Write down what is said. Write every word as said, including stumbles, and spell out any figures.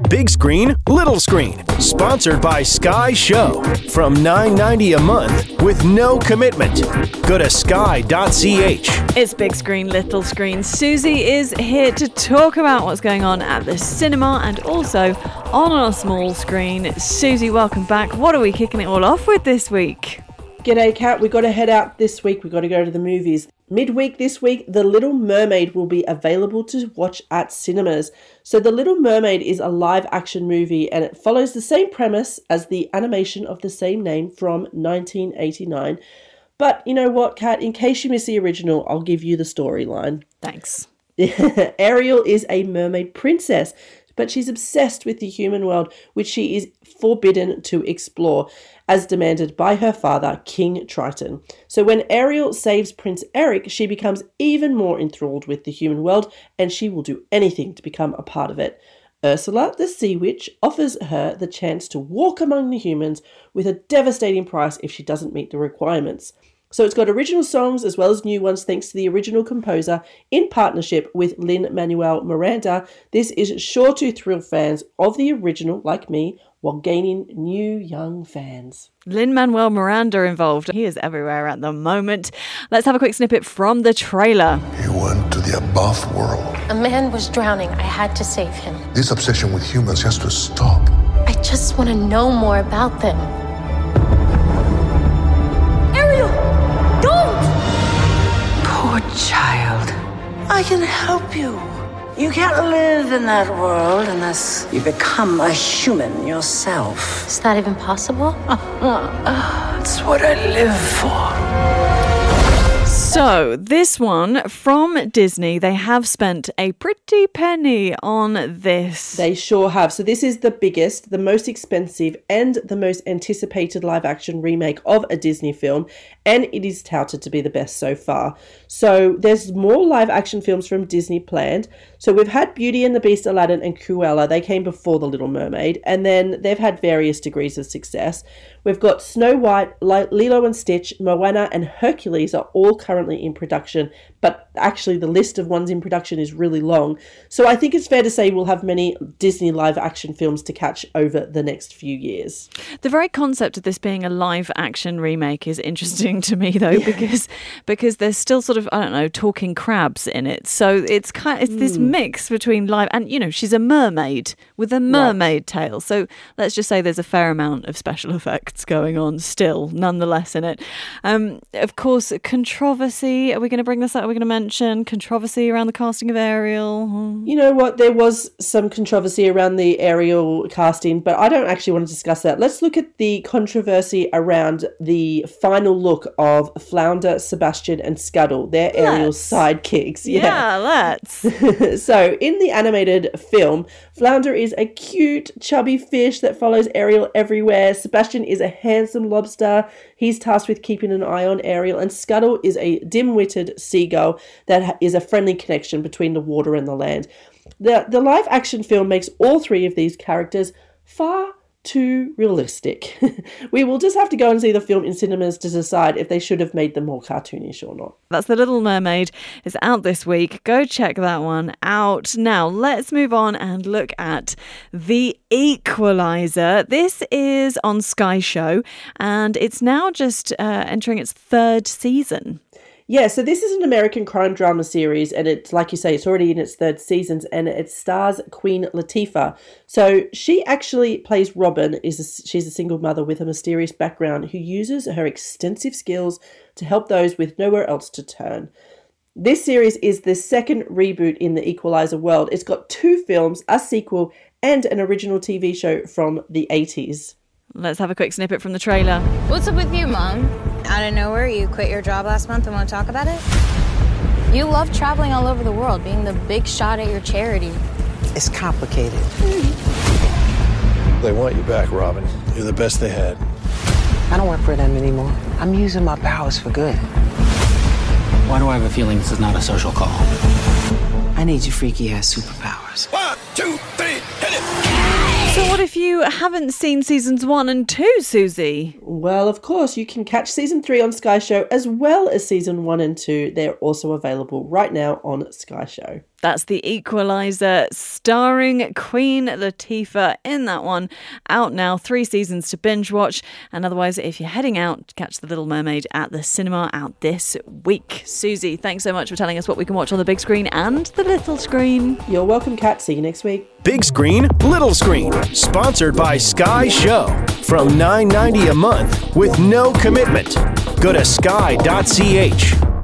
Big Screen, Little Screen, sponsored by Sky Show. From nine dollars and ninety cents a month with no commitment. Go to sky dot c h. It's Big Screen, Little Screen. Susie is here to talk about what's going on at the cinema and also on a small screen. Susie, welcome back. What are we kicking it all off with this week? G'day, Kat. We've got to head out this week. We've got to go to the movies. Midweek this week, The Little Mermaid will be available to watch at cinemas. So The Little Mermaid is a live-action movie and it follows the same premise as the animation of the same name from nineteen eighty-nine. But you know what, Kat? In case you miss the original, I'll give you the storyline. Thanks. Ariel is a mermaid princess, but she's obsessed with the human world, which she is forbidden to explore, as demanded by her father, King Triton. So when Ariel saves Prince Eric, she becomes even more enthralled with the human world, and she will do anything to become a part of it. Ursula, the sea witch, offers her the chance to walk among the humans with a devastating price if she doesn't meet the requirements. So it's got original songs as well as new ones thanks to the original composer in partnership with Lin-Manuel Miranda. This is sure to thrill fans of the original, like me, while gaining new young fans. Lin-Manuel Miranda involved. He is everywhere at the moment. Let's have a quick snippet from the trailer. He went to the above world. A man was drowning. I had to save him. This obsession with humans has to stop. I just want to know more about them. Ariel! Don't! Poor child. I can help you. You can't live in that world unless you become a human yourself. Is that even possible? That's what I live for. So, this one from Disney, they have spent a pretty penny on this. They sure have. So this is the biggest, the most expensive, and the most anticipated live-action remake of a Disney film, and it is touted to be the best so far. So there's more live-action films from Disney planned. So we've had Beauty and the Beast, Aladdin, and Cruella. They came before The Little Mermaid, and then they've had various degrees of success. We've got Snow White, Lilo and Stitch, Moana, and Hercules are all currently in production, but actually the list of ones in production is really long. So I think it's fair to say we'll have many Disney live action films to catch over the next few years. The very concept of this being a live action remake is interesting to me though, yeah. because because there's still sort of, I don't know, talking crabs in it. So it's kind of, it's mm. this mix between live and, you know, she's a mermaid with a mermaid right. tail. So let's just say there's a fair amount of special effects going on still, nonetheless, in it. Um, of course, controversy. Are we going to bring this up? Are we going to mention controversy around the casting of Ariel? You know what? There was some controversy around the Ariel casting, but I don't actually want to discuss that. Let's look at the controversy around the final look of Flounder, Sebastian, and Scuttle. They're let's. Ariel's sidekicks. Yeah, yeah let's. So, in the animated film, Flounder is a cute, chubby fish that follows Ariel everywhere. Sebastian is a handsome lobster. He's tasked with keeping an eye on Ariel, and Scuttle is a dim-witted seagull that is a friendly connection between the water and the land. The, the live-action film makes all three of these characters far too realistic. We will just have to go and see the film in cinemas to decide if they should have made them more cartoonish or not. That's The Little Mermaid. It's out this week. Go check that one out. Now, let's move on and look at The Equalizer. This is on Sky Show, and it's now just uh, entering its third season. Yeah, so this is an American crime drama series, and it's, like you say, it's already in its third season, and it stars Queen Latifah. So she actually plays Robin. Is a, she's a single mother with a mysterious background who uses her extensive skills to help those with nowhere else to turn. This series is the second reboot in the Equalizer world. It's got two films, a sequel, and an original T V show from the eighties. Let's have a quick snippet from the trailer. What's up with you, Mom? Out of nowhere, you quit your job last month and want to talk about it? You love traveling all over the world, being the big shot at your charity. It's complicated. They want you back, Robin. You're the best they had. I don't work for them anymore. I'm using my powers for good. Why do I have a feeling this is not a social call? I need your freaky ass superpowers. One, two, three, hit it! So what if you haven't seen seasons one and two, Susie? Well, of course, you can catch season three on Sky Show as well as season one and two. They're also available right now on Sky Show. That's The Equalizer, starring Queen Latifah in that one. Out now, three seasons to binge watch. And otherwise, if you're heading out, catch The Little Mermaid at the cinema out this week. Susie, thanks so much for telling us what we can watch on the big screen and the little screen. You're welcome, Kat. See you next week. Big Screen, Little Screen, sponsored by Sky Show. From nine dollars and ninety cents a month with no commitment. Go to sky dot c h.